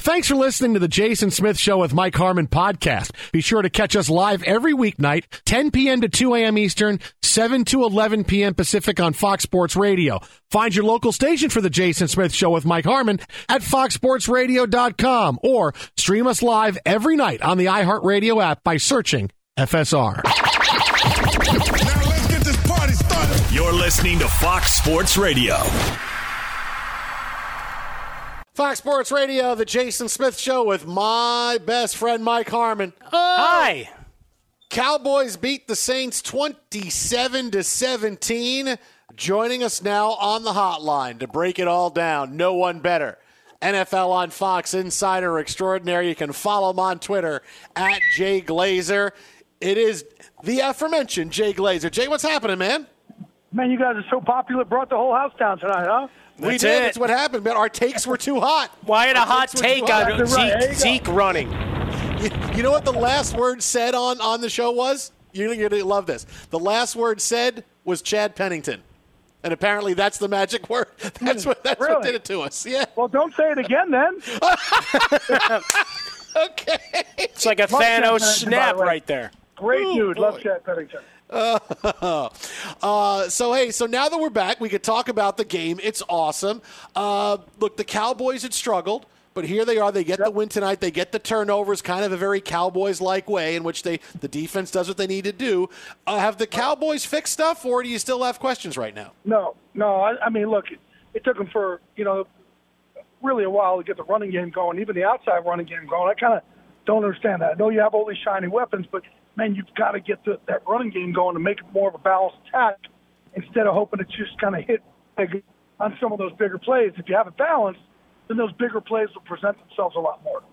Thanks for listening to the Jason Smith Show with Mike Harmon podcast. Be sure to catch us live every weeknight, 10 p.m. to 2 a.m. Eastern, 7 to 11 p.m. Pacific on Fox Sports Radio. Find your local station for the Jason Smith Show with Mike Harmon at foxsportsradio.com or stream us live every night on the iHeartRadio app by searching FSR. Now let's get this party started. You're listening to Fox Sports Radio. Fox Sports Radio, the Jason Smith Show with my best friend Mike Harmon. Hi. Cowboys beat the Saints 27-17. Joining us now on the hotline to break it all down, no one better. NFL on Fox insider extraordinaire. You can follow him on Twitter at Jay Glazer. It is the aforementioned Jay Glazer. Jay, what's happening, man? Man, you guys are so popular, brought the whole house down tonight, huh? We did. That's what happened, man. Our takes were too hot. Why had a hot take on Zeke running? You know what the last word said on the show was? You're going to love this. The last word said was Chad Pennington. And apparently that's the magic word. That's what did it to us. Yeah. Well, don't say it again then. Okay. It's like a Thanos snap right there. Great dude. Love Chad Pennington. So now that we're back, we could talk about the game. It's awesome. Look, the Cowboys had struggled, but here they are. They get the win tonight. They get the turnovers, kind of a very Cowboys-like way in which the defense does what they need to do. Have the Cowboys fixed stuff, or do you still have questions right now? No. I mean, look, it took them for, really a while to get the running game going, even the outside running game going. I kind of don't understand that. I know you have all these shiny weapons, but man, you've got to get that running game going to make it more of a balanced attack instead of hoping to just kind of hit big on some of those bigger plays. If you have it balanced, then those bigger plays will present themselves a lot more.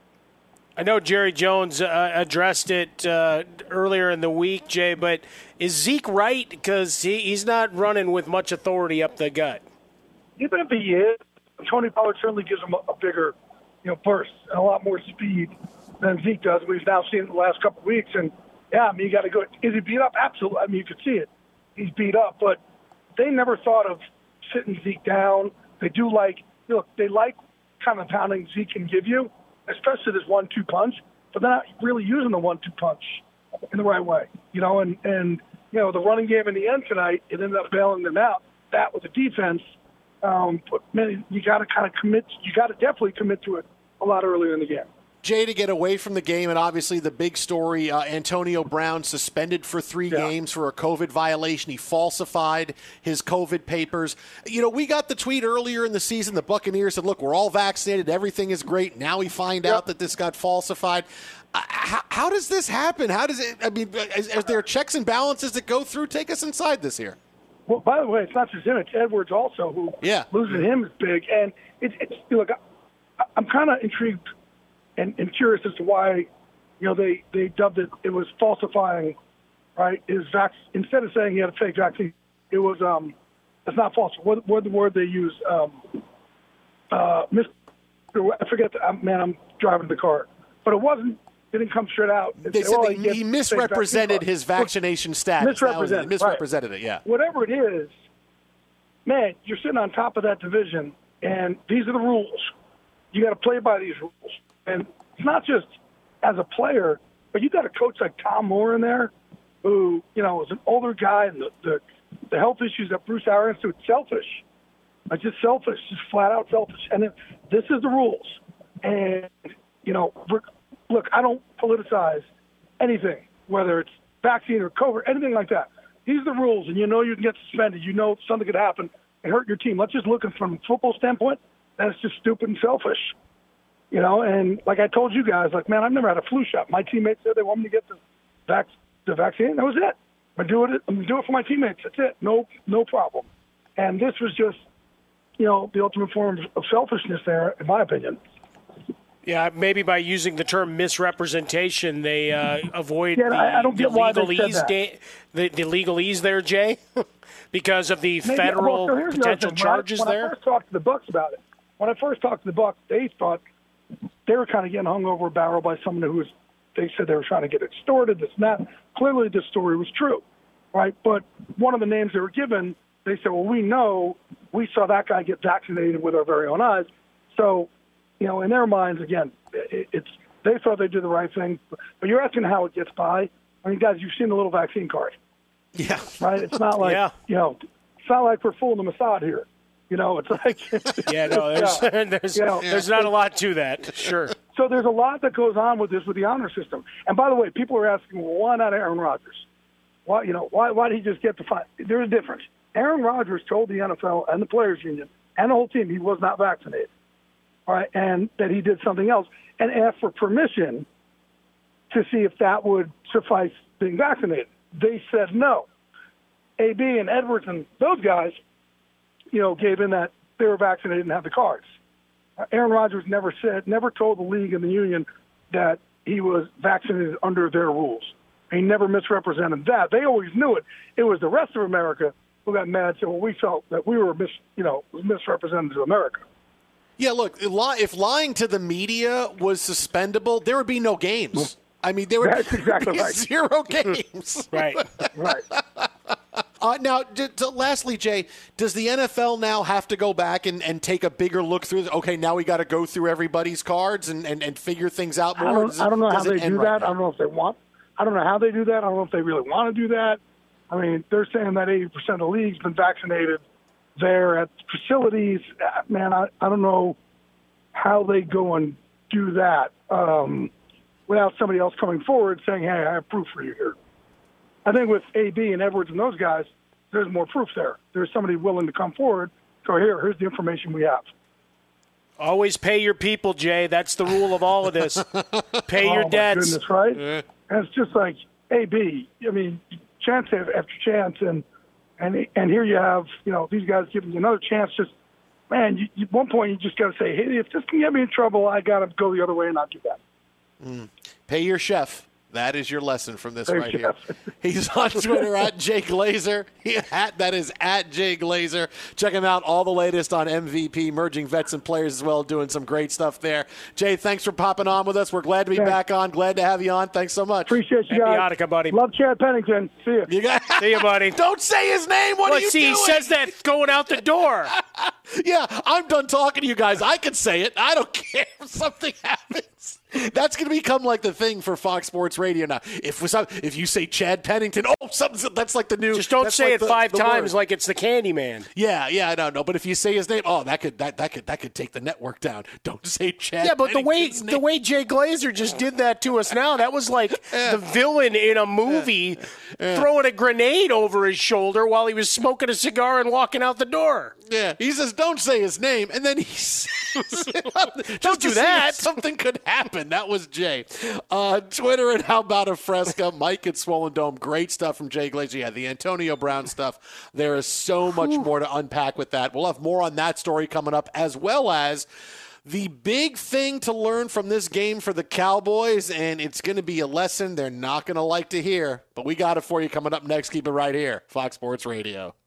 I know Jerry Jones addressed it earlier in the week, Jay, but is Zeke right? Because he's not running with much authority up the gut. Even if he is, Tony Pollard certainly gives him a bigger burst and a lot more speed than Zeke does. We've now seen it the last couple of weeks. And, yeah, I mean, you got to go. Is he beat up? Absolutely. I mean, you could see it. He's beat up. But they never thought of sitting Zeke down. They do they like kind of pounding Zeke can give you, especially this 1-2 punch. But they're not really using the 1-2 punch in the right way. And the running game in the end tonight, it ended up bailing them out. That with the defense. But, man, you got to kind of commit. You got to definitely commit to it a lot earlier in the game. Jay, to get away from the game, and obviously the big story, Antonio Brown suspended for 3 games for a COVID violation. He falsified his COVID papers. We got the tweet earlier in the season. The Buccaneers said, look, we're all vaccinated. Everything is great. Now we find out that this got falsified. How does this happen? How does it – I mean, is there checks and balances that go through? Take us inside this here. Well, by the way, it's not just him. It's Edwards also who losing him is big. And it's look, I'm kind of intrigued and curious as to why, they dubbed it was falsifying, right? Instead of saying he had a fake vaccine, it was it's not false. What the word they use? I forget. I'm driving the car, but it wasn't. It didn't come straight out. They said he misrepresented his vaccination status. Misrepresented it, yeah. Whatever it is, man, you're sitting on top of that division, and these are the rules. You got to play by these rules. And it's not just as a player, but you got a coach like Tom Moore in there who, is an older guy, and the health issues that Bruce Arians do, it's selfish. It's just selfish, just flat out selfish. And this is the rules. And, look, I don't politicize anything, whether it's vaccine or COVID, anything like that. These are the rules, and you can get suspended. Something could happen and hurt your team. Let's just look at it from a football standpoint. That's just stupid and selfish. And like I told you guys, man, I've never had a flu shot. My teammates said they want me to get the vaccine. That was it. I'm going to do it for my teammates. That's it. No problem. And this was just, the ultimate form of selfishness there, in my opinion. Yeah, maybe by using the term misrepresentation, they avoid I don't get why they said the legalese there, Jay, because of the federal potential charges there. When I first talked to the Bucs about it, they thought they were kind of getting hung over a barrel by someone who they said they were trying to get extorted, this and that. Clearly, this story was true, right? But one of the names they were given, they said, well, we saw that guy get vaccinated with our very own eyes. So, in their minds, again, they thought they did the right thing. But you're asking how it gets by. I mean, guys, you've seen the little vaccine card. Yeah. Right? It's not like, it's not like we're fooling the Mossad here. It's like there's not a lot to that. Sure. So there's a lot that goes on with this, with the honor system. And by the way, people are asking, well, why not Aaron Rodgers? Why did he just get the fine? There's a difference. Aaron Rodgers told the NFL and the Players Union and the whole team he was not vaccinated, all right, and that he did something else, and asked for permission to see if that would suffice being vaccinated. They said no. AB and Edwards and those guys, gave in that they were vaccinated and had the cards. Aaron Rodgers never told the league and the union that he was vaccinated under their rules. He never misrepresented that. They always knew it. It was the rest of America who got mad and said, well, we felt that we were misrepresented to America. Yeah, look, if lying to the media was suspendable, there would be no games. I mean, there would be zero games. Right. Right. Now, lastly, Jay, does the NFL now have to go back and take a bigger look through? Okay, now we got to go through everybody's cards and figure things out more. I don't know how they do that. I don't know if they want. I don't know how they do that. I don't know if they really want to do that. I mean, they're saying that 80% of the league's been vaccinated there at facilities. Man, I don't know how they go and do that without somebody else coming forward saying, hey, I have proof for you here. I think with AB and Edwards and those guys, there's more proof there. There's somebody willing to come forward. So here's the information we have. Always pay your people, Jay. That's the rule of all of this. Pay your debts. Goodness, right? Yeah. And it's just like AB. I mean, chance after chance, and here you have these guys giving you another chance. Just at one point you just got to say, hey, if this can get me in trouble, I got to go the other way and not do that. Pay your chef. That is your lesson from this right here. He's on Twitter at Jay Glazer. That is at Jay Glazer. Check him out. All the latest on MVP, merging vets and players as well, doing some great stuff there. Jay, thanks for popping on with us. We're glad to be back on. Glad to have you on. Thanks so much. Appreciate you guys. Antiotica, buddy. Love Chad Pennington. See you. See you, buddy. Don't say his name. What are you doing? He says that going out the door. Yeah, I'm done talking to you guys. I can say it. I don't care if something happens. That's going to become like the thing for Fox Sports Radio now. If you say Chad Pennington, that's like the new. Just don't say it five times like it's the Candyman. Yeah, I don't know. But if you say his name, that could take the network down. Don't say Chad. Yeah, but the way Jay Glazer just did that to us now, that was like the villain in a movie throwing a grenade over his shoulder while he was smoking a cigar and walking out the door. Yeah, he says, "Don't say his name," and then he says, "Don't do that." Something could happen. That was Jay. Twitter and How About a Fresca. Mike at Swollen Dome. Great stuff from Jay Glazer. Yeah, the Antonio Brown stuff. There is so much more to unpack with that. We'll have more on that story coming up, as well as the big thing to learn from this game for the Cowboys, and it's going to be a lesson they're not going to like to hear, but we got it for you coming up next. Keep it right here, Fox Sports Radio.